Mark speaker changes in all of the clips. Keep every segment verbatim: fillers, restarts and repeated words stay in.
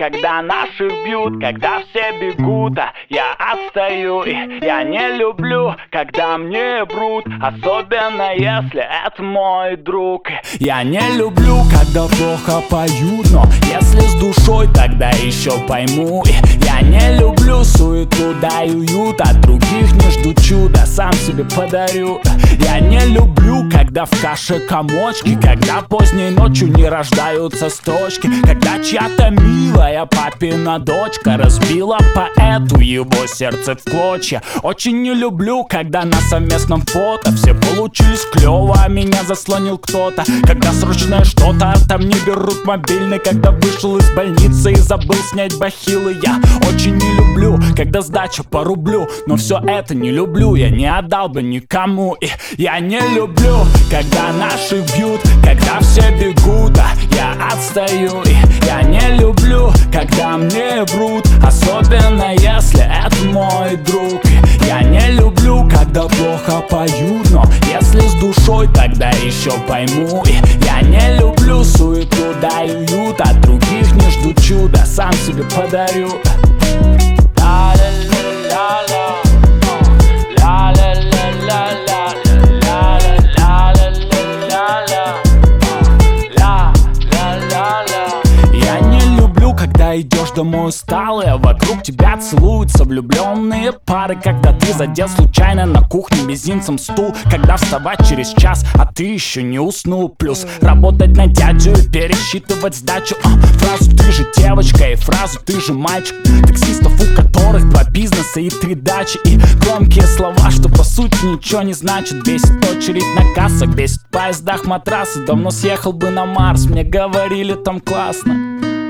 Speaker 1: когда наших бьют, когда все бегут, а я отстаю. И я не люблю, когда мне врут, особенно если это мой друг.
Speaker 2: Я не люблю, когда плохо поют, но если с душой, тогда еще пойму. Я не люблю суету, да и уют, от других не жду чуда, сам себе подарю. Я не люблю, когда в каше комочки, когда поздней ночью не рождаются строчки, когда чья-то милая папина дочка разбила поэту его сердце в клочья. Очень не люблю, когда на совместном фото все получились клево, а меня заслонил кто-то. Когда срочное что-то, а там не берут мобильный. Когда вышел из больницы и забыл снять бахилы. Я очень не люблю, когда сдача по рублю, но все это не люблю, я не отдал бы никому. И я не люблю, когда наши бьют, когда все бегут, а я отстаю. И я не люблю, когда мне врут, особенно если это мой друг. Я не люблю, когда плохо поют, но если с душой, тогда еще пойму. И я не люблю суету, да и уют, от других не жду чуда, сам себе подарю. Когда идешь домой усталый, а вокруг тебя целуются влюбленные пары. Когда ты задел случайно на кухне мизинцем стул. Когда вставать через час, а ты еще не уснул. Плюс работать на дядю и пересчитывать сдачу. а, Фразу «ты же девочка» и фразу «ты же мальчик». Таксистов, у которых два бизнеса и три дачи. И громкие слова, что по сути ничего не значат. Бесит очередь на кассах, бесит в поездах матрасы. Давно съехал бы на Марс, мне говорили там классно.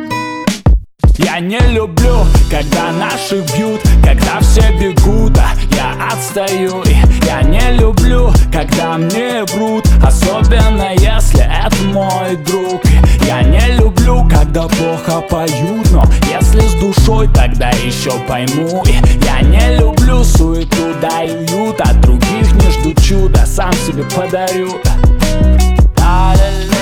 Speaker 2: Я не люблю, когда наши бьют, когда все бегут, а я отстаю. И я не люблю, когда мне врут, особенно если это мой друг. Я не люблю, когда плохо поют, но если с душой, тогда еще пойму. И я не люблю суету, да и уют, от других не жду чуда, сам себе подарю.